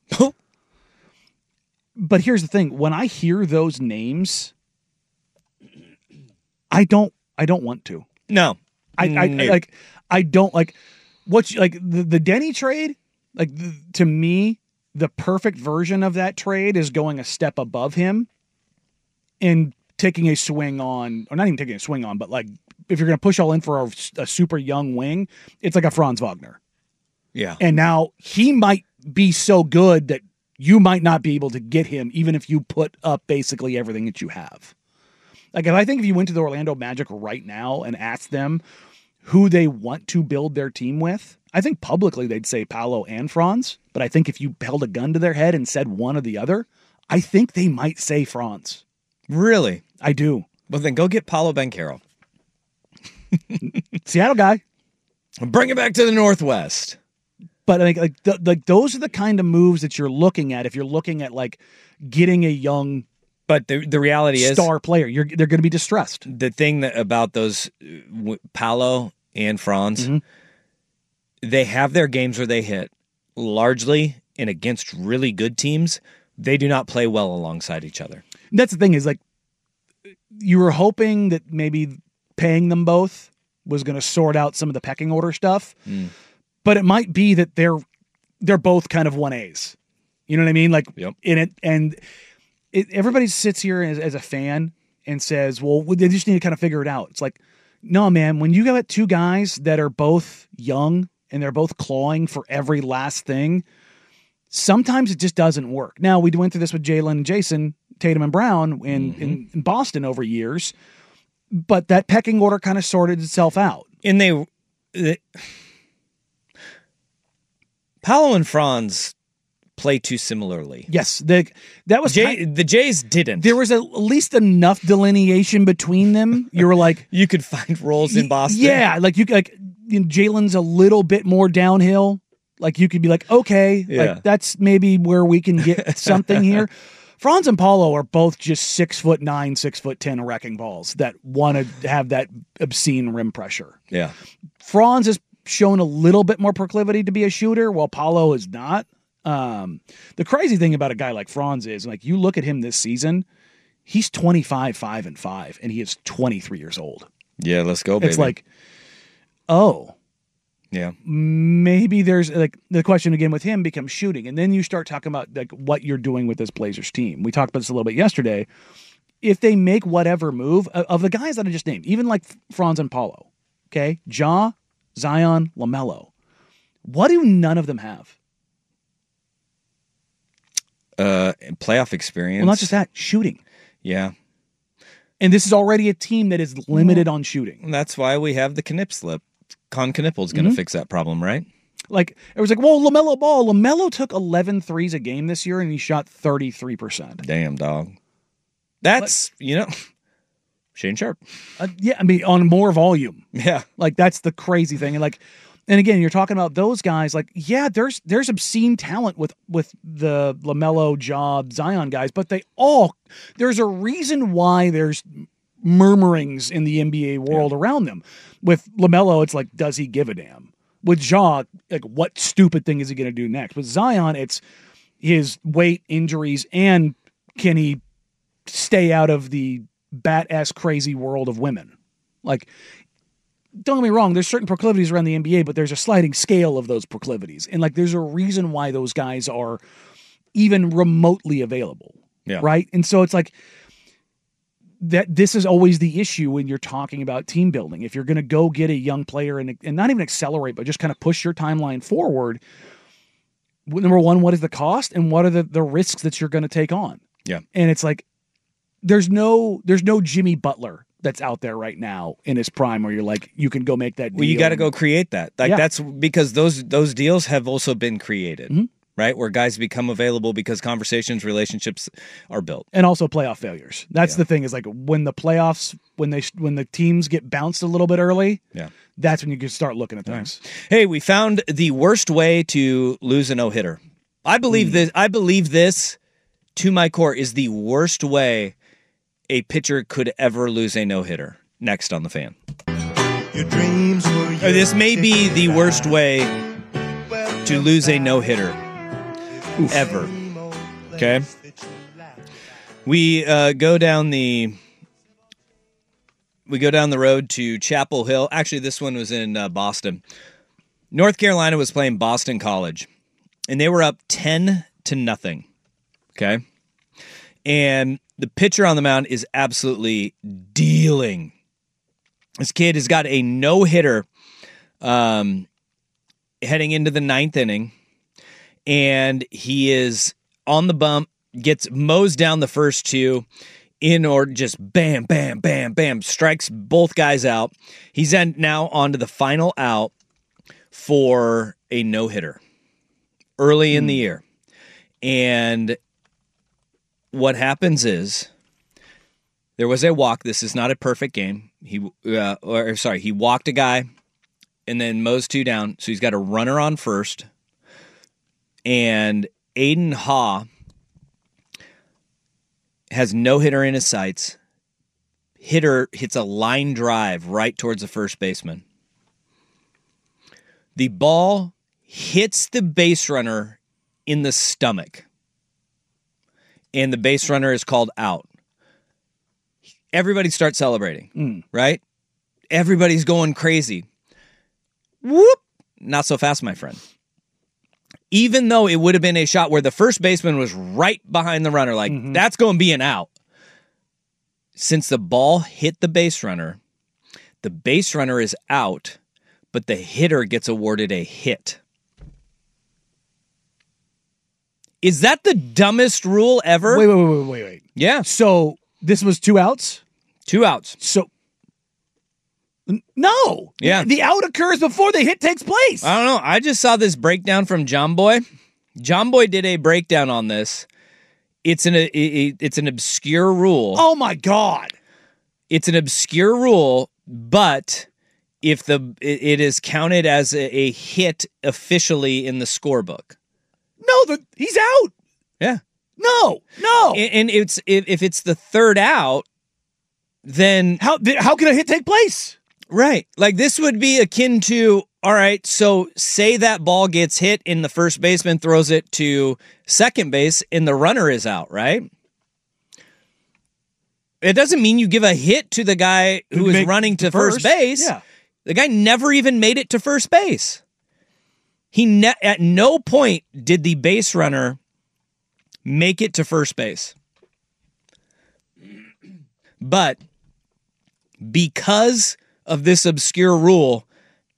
But here's the thing: when I hear those names, I don't, I don't want to. No, I, I, no. I like, I don't like what you, like the, the Denny trade. Like the, to me, the perfect version of that trade is going a step above him and taking a swing on, or not even taking a swing on, but like if you're going to push all in for a, a super young wing, it's like a Franz Wagner. Yeah, and now he might be so good that you might not be able to get him, even if you put up basically everything that you have. Like, if I think if you went to the Orlando Magic right now and asked them who they want to build their team with, I think publicly they'd say Paolo and Franz. But I think if you held a gun to their head and said one or the other, I think they might say Franz. Really? I do. Well, then go get Paolo Banchero. Seattle guy. Bring it back to the Northwest. But like, like, the, like those are the kind of moves that you're looking at if you're looking at like getting a young, but the the reality star is star player. You're they're going to be distressed. The thing that about those uh, Paolo and Franz, mm-hmm. they have their games where they hit largely, and against really good teams, they do not play well alongside each other. That's the thing is like you were hoping that maybe paying them both was going to sort out some of the pecking order stuff. Mm. But it might be that they're they're both kind of one A's. You know what I mean? Like yep. in it, and it, everybody sits here as, as a fan and says, "Well, they just need to kind of figure it out." It's like, no, man. When you got two guys that are both young and they're both clawing for every last thing, sometimes it just doesn't work. Now we went through this with Jalen and Jason Tatum and Brown in, mm-hmm. in, in Boston over years, but that pecking order kind of sorted itself out. And they. they Paolo and Franz play too similarly. Yes, the that was Jay, kind, the Jays didn't. There was a, at least enough delineation between them. You were like, you could find roles in Boston. Yeah, like you like you know, Jalen's a little bit more downhill. Like you could be like, okay, Yeah. like that's maybe where we can get something here. Franz and Paulo are both just six foot nine, six foot ten wrecking balls that want to have that obscene rim pressure. Yeah. Franz has shown a little bit more proclivity to be a shooter, while Paulo is not. Um, the crazy thing about a guy like Franz is, like, you look at him this season, he's twenty-five, five, and five, and he is twenty-three years old. Yeah, let's go, baby. It's like, oh, yeah, maybe there's like the question again with him becomes shooting, and then you start talking about like what you're doing with this Blazers team. We talked about this a little bit yesterday. If they make whatever move of the guys that I just named, even like Franz and Paulo, okay, Ja, Zion, LaMelo, what do none of them have? Uh, playoff experience. Well, not just that, shooting. Yeah. And this is already a team that is limited on shooting. That's why we have the Knipp slip. Con Knippel's going to Mhm. fix that problem, right? Like, it was like, well, LaMelo Ball. LaMelo took eleven threes a game this year, and he shot thirty-three percent. Damn, dog. That's, you know, Shane Sharp. Uh, yeah, I mean, on more volume. Yeah. Like, that's the crazy thing. And like, and again, you're talking about those guys. Like, yeah, there's there's obscene talent with with the LaMelo, Ja, Zion guys, but they all, there's a reason why there's murmurings in the N B A world yeah. around them. With LaMelo, it's like, does he give a damn? With Ja, like, what stupid thing is he going to do next? With Zion, it's his weight, injuries, and can he stay out of the bat-ass crazy world of women? Like, don't get me wrong, there's certain proclivities around the N B A, but there's a sliding scale of those proclivities. And like, there's a reason why those guys are even remotely available. Yeah. Right. And so it's like that this is always the issue when you're talking about team building. If you're going to go get a young player and, and not even accelerate, but just kind of push your timeline forward, number one, what is the cost and what are the, the risks that you're going to take on? Yeah. And it's like, there's no, there's no Jimmy Butler that's out there right now in his prime where you're like, you can go make that deal. Well, you got to go create that. Like Yeah. that's because those those deals have also been created, Mhm. right? Where guys become available because conversations, relationships are built. And also playoff failures. That's Yeah. the thing is like when the playoffs, when they, when the teams get bounced a little bit early, Yeah. that's when you can start looking at things. Hey, we found the worst way to lose a no-hitter. I believe this. I believe this to my core is the worst way a pitcher could ever lose a no-hitter. Next on The Fan. Your dreams were Or this may be the worst way to lose a no-hitter ever. Okay? We uh, go down the we go down the road to Chapel Hill. Actually, this one was in uh, Boston. North Carolina was playing Boston College, and they were up ten to nothing. Okay? And the pitcher on the mound is absolutely dealing. This kid has got a no-hitter um, heading into the ninth inning, and he is on the bump, gets mows down the first two, in or just bam, bam, bam, bam, strikes both guys out. He's en- now on to the final out for a no-hitter early in the year. And what happens is there was a walk. This is not a perfect game. He, uh, or sorry, he walked a guy and then mows two down. So he's got a runner on first. And Aiden Haw has no hitter in his sights. Hitter hits a line drive right towards the first baseman. The ball hits the base runner in the stomach. And the base runner is called out. Everybody starts celebrating, Mm. right? Everybody's going crazy. Whoop! Not so fast, my friend. Even though it would have been a shot where the first baseman was right behind the runner, like, Mhm. that's going to be an out. Since the ball hit the base runner, the base runner is out, but the hitter gets awarded a hit. Is that the dumbest rule ever? Wait, wait, wait, wait, wait, wait. Yeah. So this was two outs? Two outs. So No. Yeah. The out occurs before the hit takes place. I don't know. I just saw this breakdown from John Boy. John Boy did a breakdown on this. It's an a, it's an obscure rule. Oh my God. It's an obscure rule, but if the it is counted as a, a hit officially in the scorebook. No, the, he's out. Yeah. No. No. And, and it's if, if it's the third out, then how how can a hit take place? Right. Like this would be akin to, all right, so say that ball gets hit and the first baseman throws it to second base and the runner is out, right? It doesn't mean you give a hit to the guy who is running to first, first base. Yeah. The guy never even made it to first base. He ne- at no point did the base runner make it to first base. But because of this obscure rule,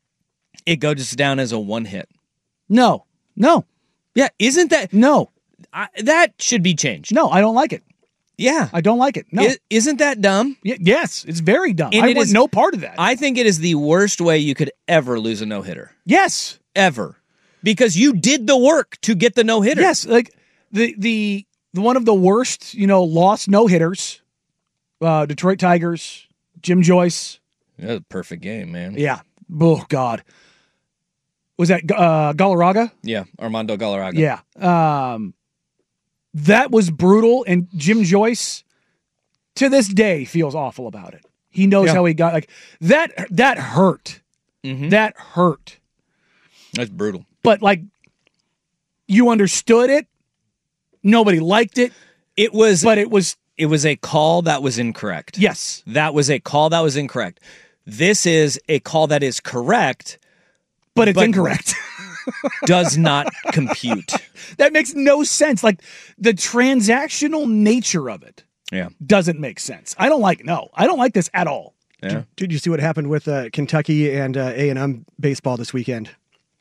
it goes down as a one hit. No. No. Yeah, isn't that... No. I, that should be changed. No, I don't like it. Yeah. I don't like it. No. Is, isn't that dumb? Y- yes, it's very dumb. And I it want is, no part of that. I think it is the worst way you could ever lose a no-hitter. Yes. Ever. Because you did the work to get the no-hitter. Yes, like the the, the one of the worst, you know, lost no-hitters, uh, Detroit Tigers, Jim Joyce. That was a perfect game, man. Yeah. Oh, God. Was that uh, Galarraga? Yeah, Armando Galarraga. Yeah. Um, that was brutal, and Jim Joyce, to this day, feels awful about it. He knows yeah. how he got, like, that That hurt. Mm-hmm. That hurt. That's brutal. But, like, you understood it. Nobody liked it. It was... But it was... It was a call that was incorrect. Yes. That was a call that was incorrect. This is a call that is correct, but it's but incorrect. Does not compute. That makes no sense. Like the transactional nature of it yeah. doesn't make sense. I don't like no. I don't like this at all. Yeah. Did, did you see what happened with uh, Kentucky and uh, A and M baseball this weekend?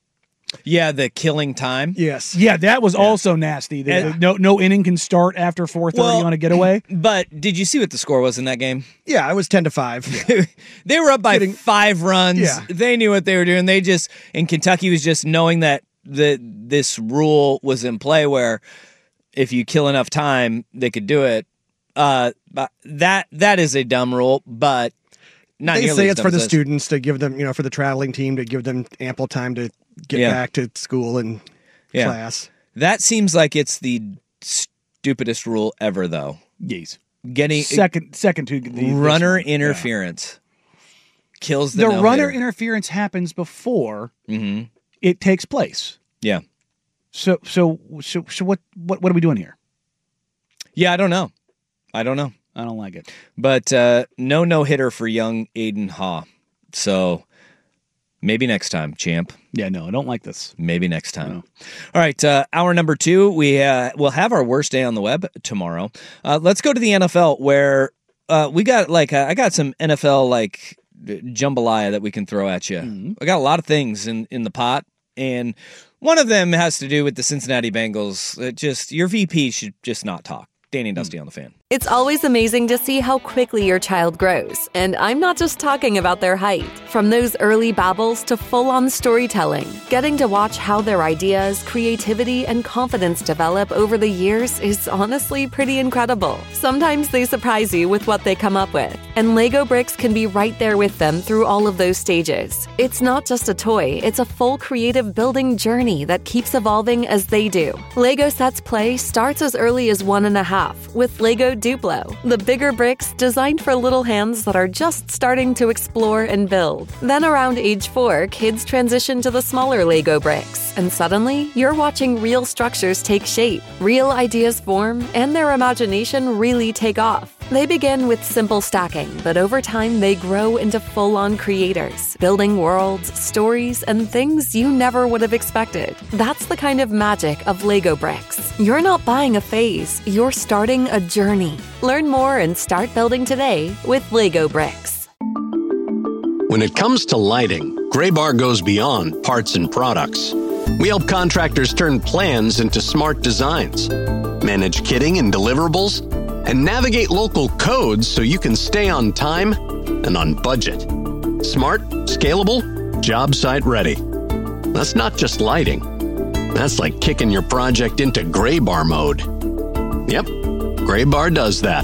Yeah, the killing time. Yes. Yeah, that was yeah. also nasty. The, and, no no inning can start after four thirty well, on a getaway. But did you see what the score was in that game? Yeah, it was ten to five. Yeah. They were up by Getting, five runs. Yeah. They knew what they were doing. They just and Kentucky was just knowing that the this rule was in play where if you kill enough time, they could do it. Uh, but that that is a dumb rule, but not they nearly say as it's dumb for the as students to give them, you know, for the traveling team to give them ample time to get yeah. back to school and yeah. class. That seems like it's the stupidest rule ever, though. Yes. Getting second second to the runner interference yeah. kills the, the no-hitter. Runner interference happens before mm-hmm. it takes place. Yeah. So so so so what what what are we doing here? Yeah, I don't know. I don't know. I don't like it. But uh, no no hitter for young Aiden Haw. So maybe next time, champ. Yeah, no, I don't like this. Maybe next time. No. All right, uh, hour number two. We uh, will have our worst day on the web tomorrow. Uh, let's go to the N F L where uh, we got like uh, I got some N F L like jambalaya that we can throw at you. Mm-hmm. I got a lot of things in in the pot, and one of them has to do with the Cincinnati Bengals. It just your V P should just not talk. Danny and Dusty mm. on the Fan. It's always amazing to see how quickly your child grows. And I'm not just talking about their height. From those early babbles to full-on storytelling, getting to watch how their ideas, creativity, and confidence develop over the years is honestly pretty incredible. Sometimes they surprise you with what they come up with. And Lego Bricks can be right there with them through all of those stages. It's not just a toy, it's a full creative building journey that keeps evolving as they do. Lego Sets Play starts as early as one and a half with Lego Duplo, the bigger bricks designed for little hands that are just starting to explore and build. Then around age four, kids transition to the smaller Lego bricks, and suddenly you're watching real structures take shape, real ideas form, and their imagination really take off. They begin with simple stacking, but over time they grow into full-on creators, building worlds, stories, and things you never would have expected. That's the kind of magic of Lego Bricks. You're not buying a phase, you're starting a journey. Learn more and start building today with Lego Bricks. When it comes to lighting, Graybar goes beyond parts and products. We help contractors turn plans into smart designs, manage kitting and deliverables, and navigate local codes so you can stay on time and on budget. Smart, scalable, job site ready. That's not just lighting. That's like kicking your project into gray bar mode. Yep, Gray Bar does that.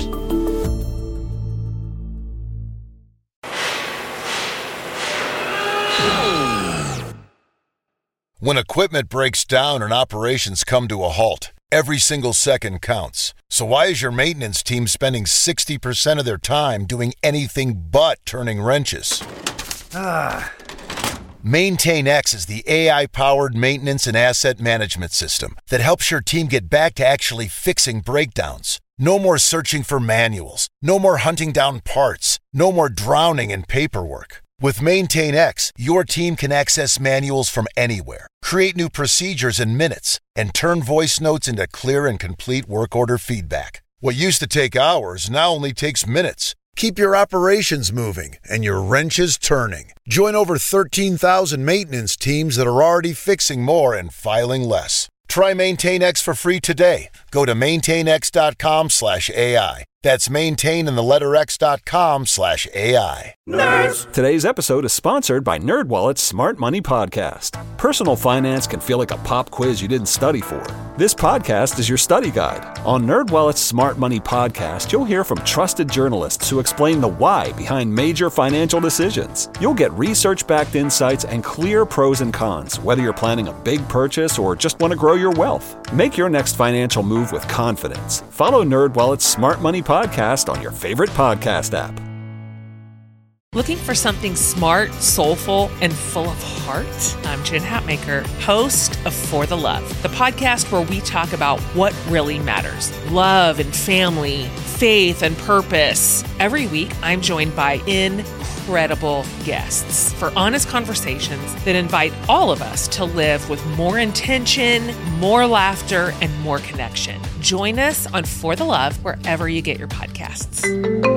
When equipment breaks down and operations come to a halt, every single second counts. So why is your maintenance team spending sixty percent of their time doing anything but turning wrenches? Ah. MaintainX is the A I-powered maintenance and asset management system that helps your team get back to actually fixing breakdowns. No more searching for manuals. No more hunting down parts. No more drowning in paperwork. With MaintainX, your team can access manuals from anywhere, create new procedures in minutes, and turn voice notes into clear and complete work order feedback. What used to take hours now only takes minutes. Keep your operations moving and your wrenches turning. Join over thirteen thousand maintenance teams that are already fixing more and filing less. Try MaintainX for free today. Go to maintainx.com slash AI. That's maintain in the letter x.com slash AI. Nerds! Today's episode is sponsored by NerdWallet's Smart Money Podcast. Personal finance can feel like a pop quiz you didn't study for. This podcast is your study guide. On NerdWallet's Smart Money Podcast, you'll hear from trusted journalists who explain the why behind major financial decisions. You'll get research-backed insights and clear pros and cons, whether you're planning a big purchase or just want to grow your wealth. Make your next financial move with confidence. Follow NerdWallet's Smart Money Podcast on your favorite podcast app. Looking for something smart, soulful, and full of heart? I'm Jen Hatmaker, host of For the Love, the podcast where we talk about what really matters. Love and family, faith and purpose. Every week, I'm joined by incredible guests for honest conversations that invite all of us to live with more intention, more laughter, and more connection. Join us on For the Love wherever you get your podcasts.